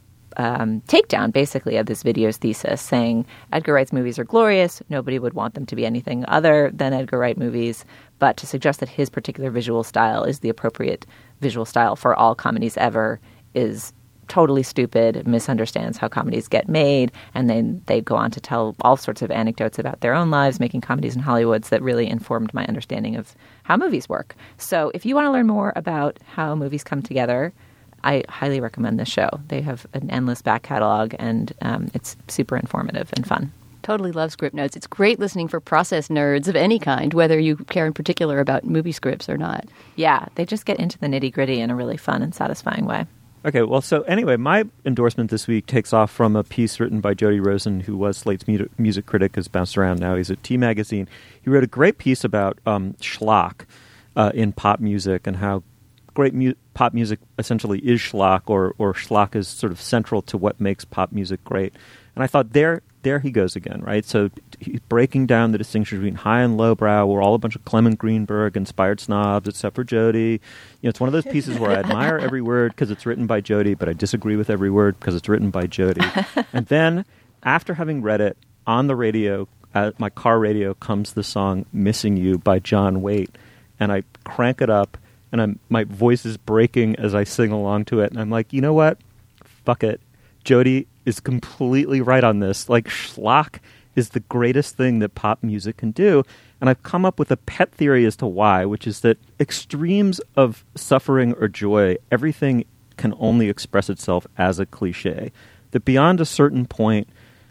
Um, takedown, basically, of this video's thesis, saying Edgar Wright's movies are glorious. Nobody would want them to be anything other than Edgar Wright movies. But to suggest that his particular visual style is the appropriate visual style for all comedies ever is totally stupid, misunderstands how comedies get made. And then they go on to tell all sorts of anecdotes about their own lives making comedies in Hollywood that really informed my understanding of how movies work. So if you want to learn more about how movies come together, I highly recommend this show. They have an endless back catalog, and um, it's super informative and fun. Totally love Script Notes. It's great listening for process nerds of any kind, whether you care in particular about movie scripts or not. Yeah, they just get into the nitty-gritty in a really fun and satisfying way. Okay, well, so anyway, my endorsement this week takes off from a piece written by Jody Rosen, who was Slate's mu- music critic, has bounced around now. He's at T Magazine. He wrote a great piece about um, schlock uh, in pop music and how great mu- pop music essentially is schlock, or or schlock is sort of central to what makes pop music great. And I thought, there there he goes again, right? So he's breaking down the distinction between high and lowbrow. We're all a bunch of Clement Greenberg-inspired snobs, except for Jody. You know, it's one of those pieces where I admire every word because it's written by Jody, but I disagree with every word because it's written by Jody. And then, after having read it, on the radio, uh, my car radio, comes the song Missing You by John Waite. And I crank it up, and I'm, my voice is breaking as I sing along to it. And I'm like, you know what? Fuck it. Jody is completely right on this. Like, schlock is the greatest thing that pop music can do. And I've come up with a pet theory as to why, which is that extremes of suffering or joy, everything can only express itself as a cliche. That beyond a certain point,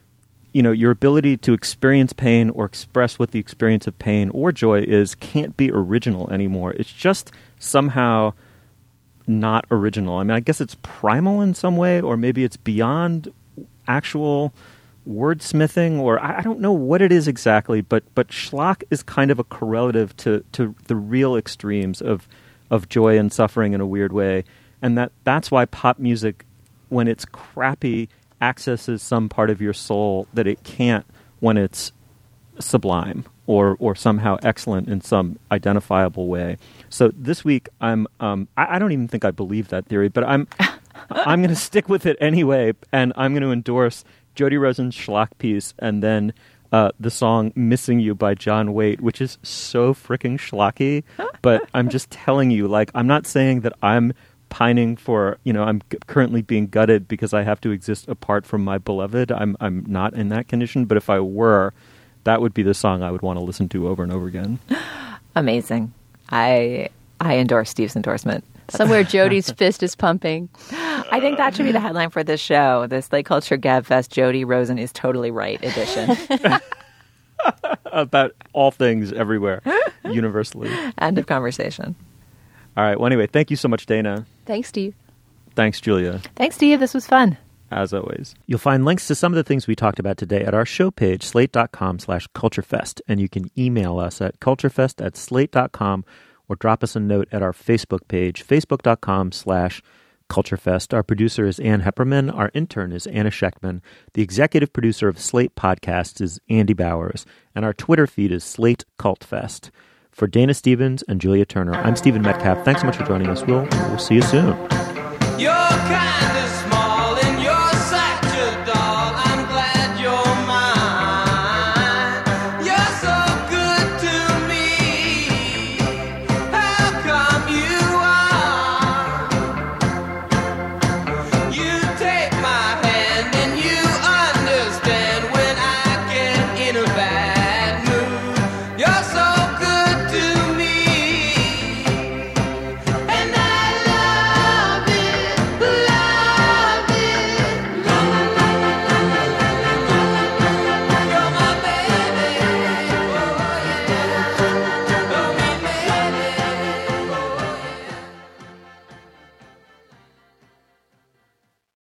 you know, your ability to experience pain or express what the experience of pain or joy is can't be original anymore. It's just somehow not original. I mean, I guess it's primal in some way, or maybe it's beyond actual wordsmithing, or I, I don't know what it is exactly, but but schlock is kind of a correlative to, to the real extremes of of joy and suffering in a weird way. And that that's why pop music, when it's crappy, accesses some part of your soul that it can't when it's sublime or or somehow excellent in some identifiable way. So this week, I'm um, I, I don't even think I believe that theory, but I'm I'm going to stick with it anyway, and I'm going to endorse Jody Rosen's schlock piece, and then uh, the song "Missing You" by John Waite, which is so freaking schlocky. But I'm just telling you, like, I'm not saying that I'm pining for, you know, I'm g- currently being gutted because I have to exist apart from my beloved. I'm I'm not in that condition, but if I were, that would be the song I would want to listen to over and over again. Amazing. I I endorse Steve's endorsement. Somewhere Jody's fist is pumping. I think that should be the headline for this show. This Slate Culture Gabfest Jody Rosen is totally right edition. About all things everywhere, universally. End of conversation. All right. Well, anyway, thank you so much, Dana. Thanks, Steve. Thanks, Julia. Thanks, Steve. This was fun. As always. You'll find links to some of the things we talked about today at our show page, slate.com slash culturefest. And you can email us at culturefest at slate.com or drop us a note at our Facebook page, facebook.com slash culturefest. Our producer is Ann Hepperman. Our intern is Anna Sheckman. The executive producer of Slate Podcasts is Andy Bowers. And our Twitter feed is Slate Cult Fest. For Dana Stevens and Julia Turner, I'm Stephen Metcalf. Thanks so much for joining us. We'll, we'll see you soon. Your kind of small